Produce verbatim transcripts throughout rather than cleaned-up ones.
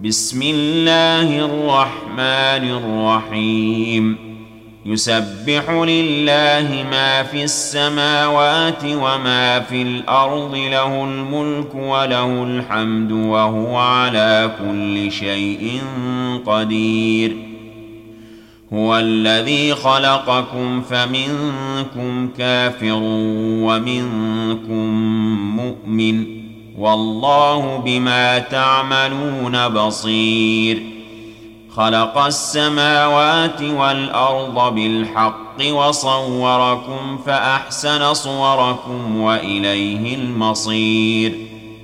بسم الله الرحمن الرحيم يسبح لله ما في السماوات وما في الأرض له الملك وله الحمد وهو على كل شيء قدير هو الذي خلقكم فمنكم كافر ومنكم مؤمن والله بما تعملون بصير خلق السماوات والأرض بالحق وصوركم فأحسن صوركم وإليه المصير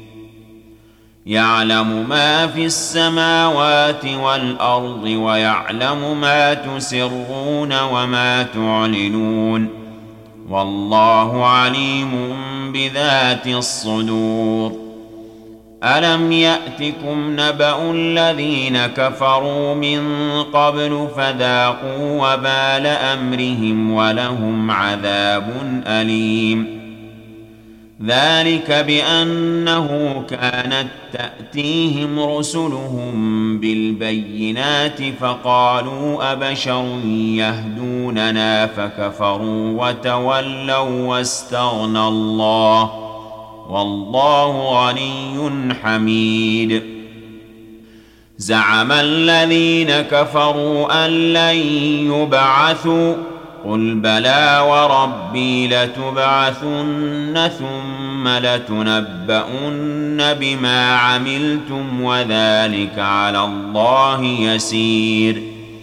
يعلم ما في السماوات والأرض ويعلم ما تسرون وما تعلنون والله عليم بذات الصدور ألم يأتكم نبأ الذين كفروا من قبل فذاقوا وبال أمرهم ولهم عذاب أليم ذلك بأنه كانت تأتيهم رسلهم بالبينات فقالوا أبشر يهدوننا فكفروا وتولوا واستغنى الله والله غني حميد زعم الذين كفروا أن لن يبعثوا قل بلى وربي لتبعثن ثم لتنبؤن بما عملتم وذلك على الله يسير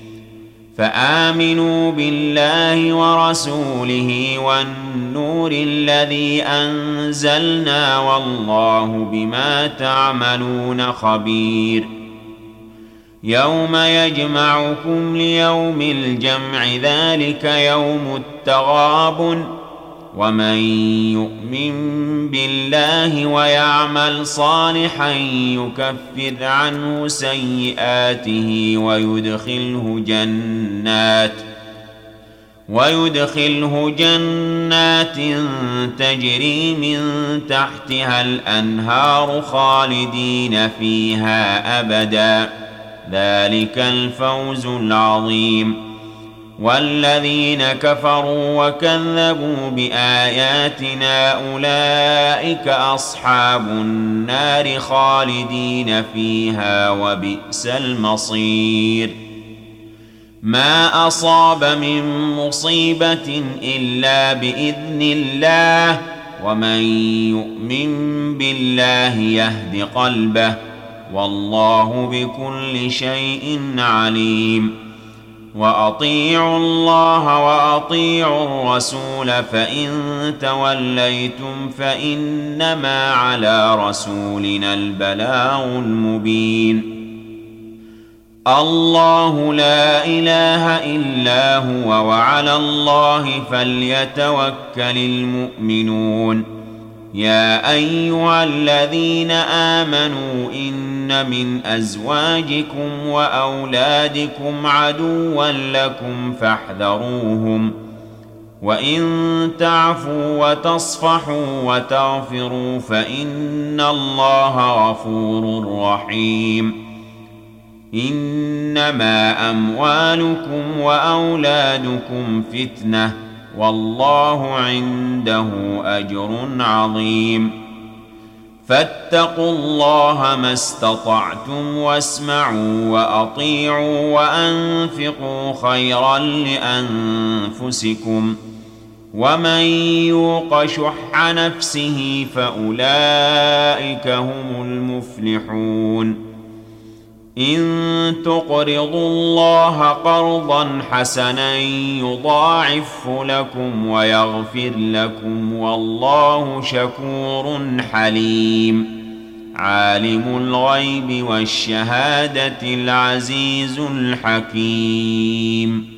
فآمنوا بالله ورسوله والنور الذي أنزلنا والله بما تعملون خبير يوم يجمعكم ليوم الجمع ذلك يوم التغابن ومن يؤمن بالله ويعمل صالحا يكفر عنه سيئاته ويدخله جنات ويدخله جنات تجري من تحتها الأنهار خالدين فيها أبدا ذلك الفوز العظيم والذين كفروا وكذبوا بآياتنا أولئك أصحاب النار خالدين فيها وبئس المصير ما أصاب من مصيبة إلا بإذن الله ومن يؤمن بالله يهد قلبه والله بكل شيء عليم وأطيعوا الله وأطيعوا الرسول فإن توليتم فإنما على رسولنا البلاغ المبين الله لا إله إلا هو وعلى الله فليتوكل المؤمنون يا أيها الذين آمنوا إن من أزواجكم وأولادكم عدوا لكم فاحذروهم وإن تعفوا وتصفحوا وتغفروا فإن الله غفور رحيم إنما أموالكم وأولادكم فتنة والله عنده أجر عظيم فاتقوا الله ما استطعتم واسمعوا وأطيعوا وأنفقوا خيرا لأنفسكم ومن يوق شح نفسه فأولئك هم المفلحون إن تقرضوا الله قرضا حسنا يضاعف لكم ويغفر لكم والله شكور حليم عالم الغيب والشهادة العزيز الحكيم